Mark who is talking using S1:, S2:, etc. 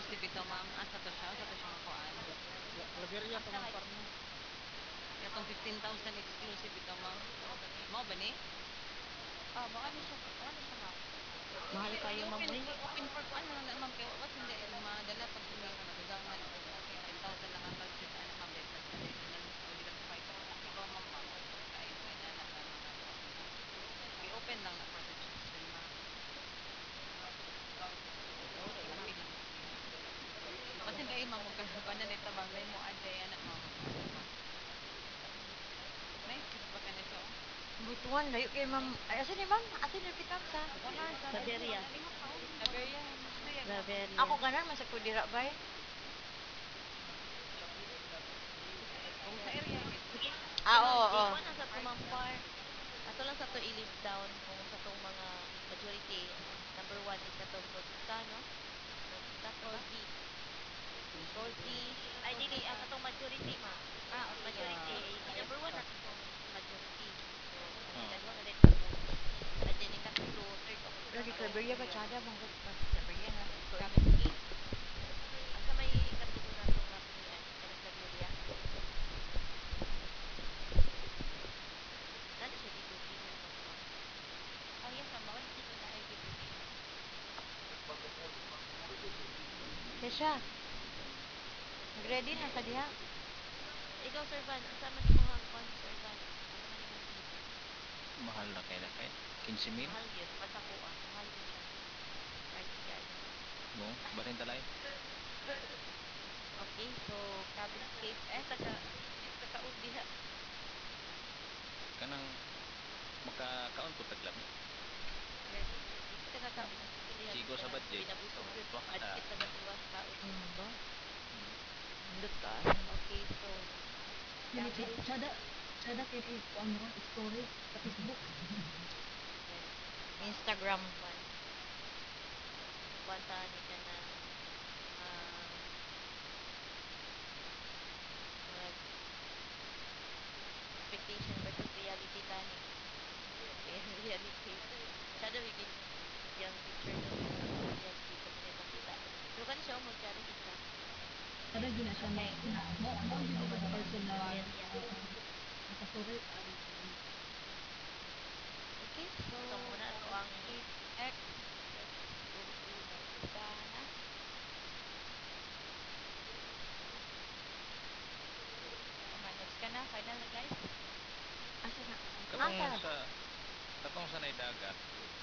S1: exclusive ito, ma'am. Asa to siya? Asa to siya makuan?
S2: Labiria to
S1: Asa
S2: man
S1: kay
S2: partner.
S1: itong 15,000 exclusive ito, ma'am. Mo ba ni?
S3: Baka ni siya, ano siya ma'am?
S4: Mahal kayo, ma'am,
S1: I-open,
S4: uy.
S1: i-open for kuan na lang na, ma'am. Kaya was hindi madala pag uli madugangan o 15,000 lang ang budget ana, ma'am. Dahil plus na dahil ilang pwede ka pa ito. Ikaw, ma'am. Kain mo ina na na mga kuan. I-open lang na for suggestion, ma'am.
S3: Okay ma'am.
S1: Okay lang sige. Kasi dahil ma'am magkakuan na nito, ma'am. Dahil mo add ana, ma'am. Ano ba? Naisip ba ka nito?
S4: Butuan, layo kay ma'am. Ay, asan ni ma'am? Asan yung pick up sa?
S1: Wala sa
S4: Laberia.
S1: lima ka. Laberia, Masuyag, ma'am.
S4: Ako
S3: Laveria.
S4: ganan, man sa kudira ba eh?
S1: Kung sa area gid.
S3: Sige, sige
S4: Ah,
S3: ma'am,
S4: oo, oo.
S3: ikuha na sa to ma'am par. Ato lang sa to i-list down kung sa tong mga majority. Number one is katong Rodista, no? Rodista to ba?
S1: Rodi.
S3: Rodi. Ay, dili, ang katong majority, ma'am.
S1: Okay sa
S3: Majority, number one
S2: Rodista.
S3: na to tong majority. So, ang
S1: Oh.
S3: ikadwa na din mo. And then, ikatlo, third option na
S4: Lagi
S3: to.
S4: Claveria ba tsada bang pa Claveria na?
S3: Cabin Cave. Asa may ikatulo na to nga pilian? Kanang Claveria. Nani siya dito, dinner ma'am ba?
S1: Yes, ma'am. Maulit dito na ay dito dinner.
S4: Kesha, ready na sa diha?
S3: Ikaw, Sir Van, asa man ni mga kwan, Sir Van? Asa man ni mga
S2: Mahal na kay na kay 15,000
S3: mahal yun? Basta ko, mahal yun siya. Price guide.
S2: mo. Basin talay.
S3: Okay, so, Cabin Cave. Taga-kaon diha.
S2: Kanang makakaon ko taglab.
S3: Yes. Isi taga-kaon ng pipilihan.
S2: Sigo sa budget.
S3: Binabusog yun.
S2: Wa ka ta.
S3: Budget taga-tuwa kaon.
S4: Ba? Indot ka.
S3: Okay, so,
S5: Dili
S3: Cabin.
S5: sada sada kay di ko ano story sa Facebook.
S3: Yes.
S4: Instagram.
S3: Kwan. Kwan ta ni ka ng ah, murag expectation versus reality tani. Okay, reality. Shadow higit yung picture no sa reality ko sa makita. Pero kani siya mo siya higit ka.
S5: Sada gina siya
S3: Okay.
S5: mo gyud ko sa personal
S3: Area.
S5: nakasuri
S3: Okay, so muna to ang
S1: X.
S3: Rodi Maritana. Okay, next ka na. Final na guys.
S4: Asa na?
S2: Katong
S4: Asa?
S2: sa katong sa nay dagat.